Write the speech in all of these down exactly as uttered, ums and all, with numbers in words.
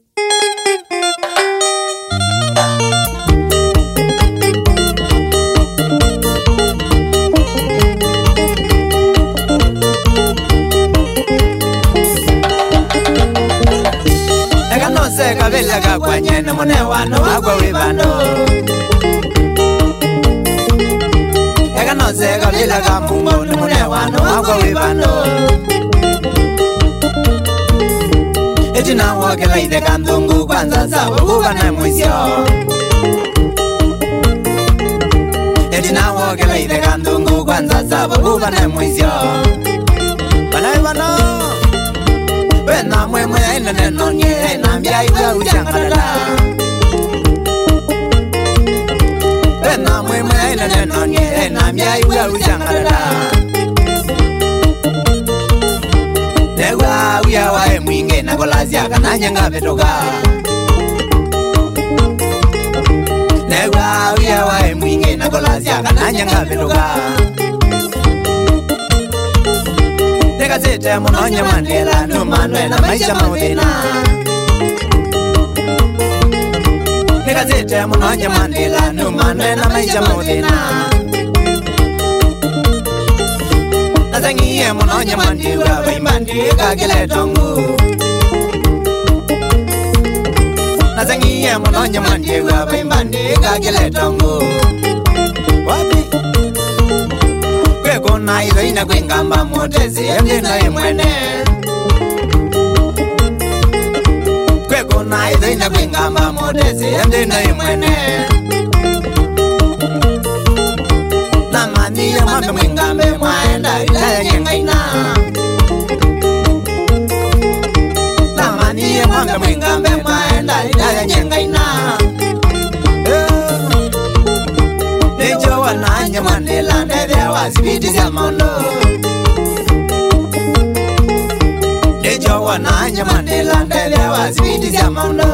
Kabila kwenye na mune wano wagwa wibano Ega no se kabila ka mungo na mune wano wagwa wibano Eti na wake laide kandungu kwanza sawa kuwa na mwisyo Eti na wake laide kandungu kwanza sawa kuwa na mwisyo Bana ibano Wena mwe mwe ina neno nye na mbia iwa uchangalala Wena mwe mwe ina neno nye na mbia iwa uchangalala Newa uya wae mwinge na kolazia kananya nga betoka Newa uya wae mwinge na kolazia kananya nga betoka Gazete Mononya Mandela no manwe na maisha maudena Gazete Mononya Mandela no manwe na maisha maudena Nazangiye Mononya Mandela Waimandi kagele tongu Nazangiye Mononya Mandela Waimandi kagele tongu Wapi Kona izo ina kwingamba motezi emde na imwene Kwe kona izo ina kwingamba motezi emde na imwene Na mani ya mambe mwingambe mwaenda ilaya nyengaina Na mani ya mambe mwingambe mwaenda ilaya nyengaina Nejo wananya Mandela ndevya wazibiti za mondo Nejo wananya Mandela ndevya wazibiti za mondo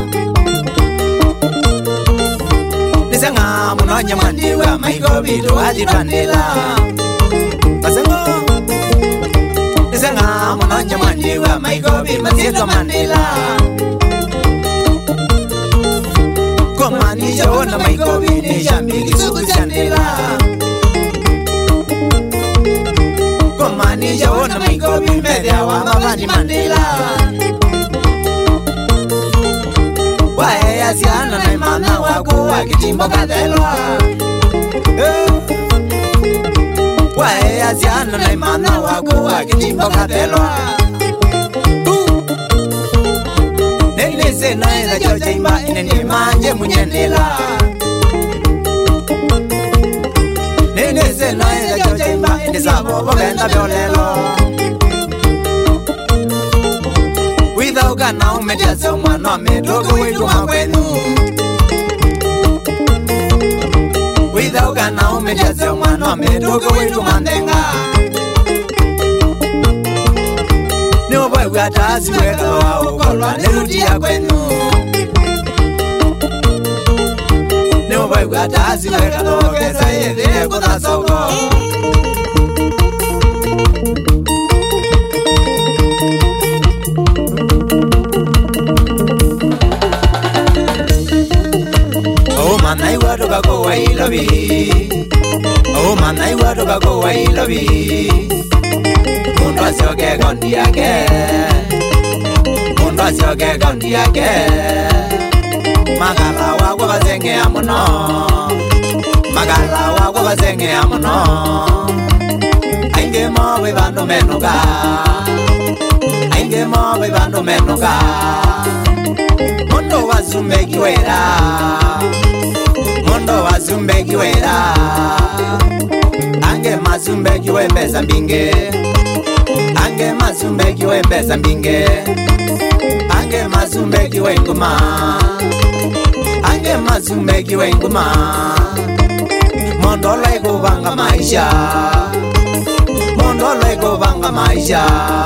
Nisanga Mononya Mandela maiko bitu wazitwandela Masengo Nisanga Mononya Mandela maiko bitu mazitwa Mandela Komanisha wana maikobi ni shambiki suku chandela Komanisha wana maikobi mbedya wa mabani Mandela Wae ya siana na imana wako wakitimbo kathelwa Wae ya siana na imana wako wakitimbo kathelwa Nese na eza chocha imba ineni manje munyendela Nese na eza chocha imba ineni sabo bogenda biolelo Witha uka na umedia se umano amedogo witu makwenu Witha uka na umedia se umano amedogo witu mandenga Niwa boy wata siweka wa ukolwa nerudia kwenu Niwa boy wata siweka wa kesa yedhe kuta soko Oh manai wado kako wa ilobi Oh manai wado kako wa ilobi Mundo asioge gondi yake Mundo asioge gondi yake Magala wako bazenge amuno Magala wako bazenge amuno Ainge mo bebando menuga Ainge mo bebando menuga Mundo wazumbe kiwera Mundo wazumbe kiwera Ange mazumbe kiwe mbeza mbinge Ange mazumbe kiwe mbeza mbinge Ange mazumbe kiwe nguma Ange mazumbe kiwe nguma Mondo lego banga maisha Mondo lego banga maisha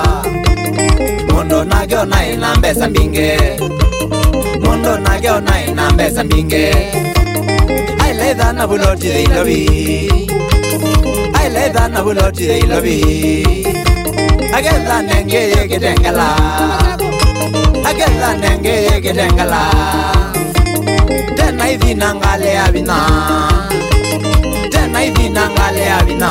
Mondo nagyo na ina mbeza mbinge Mondo nagyo na ina mbeza mbinge I lay that na buloti de ilobi I lay that na buloti de ilobi I get that nenge ye gedengala Ageza nenge gedengala Tena hivi nangale abina Tena hivi nangale abina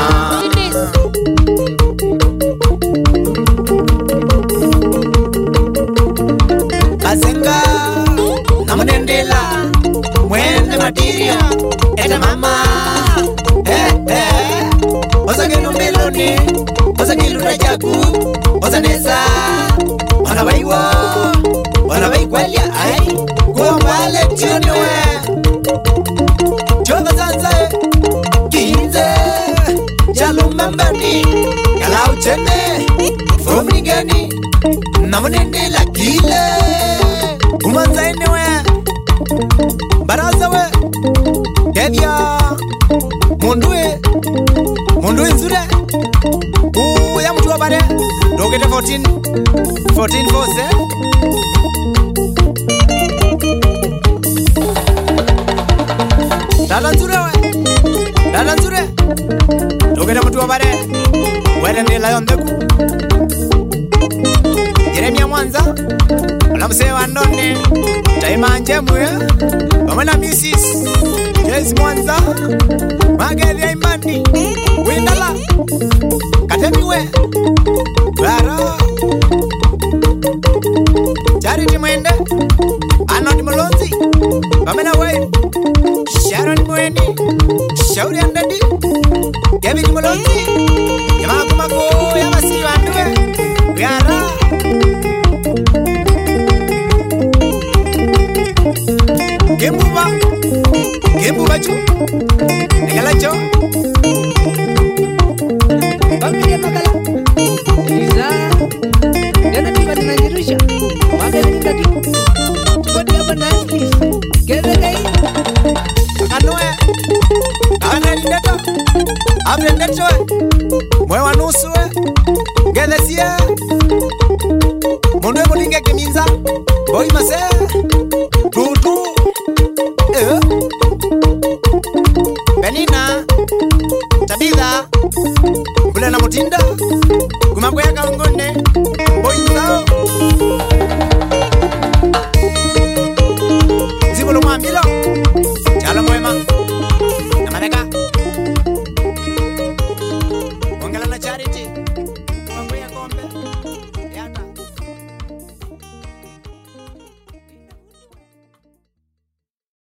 Asenga namunendela Mwende matiria Ete mama Eh eh Osa genu meloni Osa gilu rajaku Osa nesa Ona baiwa Ona baikwalia ai Kuambale chunwe Chova zanza Kinze Chalumambani Kalau chene Fumigani Namunendela kile Umanza enewe Baraza we Kevya Mundue Mundue nzure Uu ya mtu wa bare Dogete fourteen fourteen force Dada nzure we Dada nzure Dogete mtu wa bare Wele ni lion deku Jeremia Mwanza Olamse wa ndone Taima njemwe Wamana missis Yes Mwanza Magedhi ya imani Windala Katemiwe Bara Charity Mwende Anod Mulonzi Wamana Wai Sharon Mweni Shauri Andadi Kevin Mulonzi Yamaku Mako Yamasi Wandwe Bara Gembuba Gembuba chu Negala chu Familia Makala Iza Dena tiba di Najirusha Maka ini tadi Tukodi apa nanti Kele kai Kanue Kawana lindeto Abre ndeto Mwe wanusu Gele siya Mundwe mulinge keminza Boy mase Tutu Eh Benina Tabitha Mbula na mutinda Kumagwea kaungoni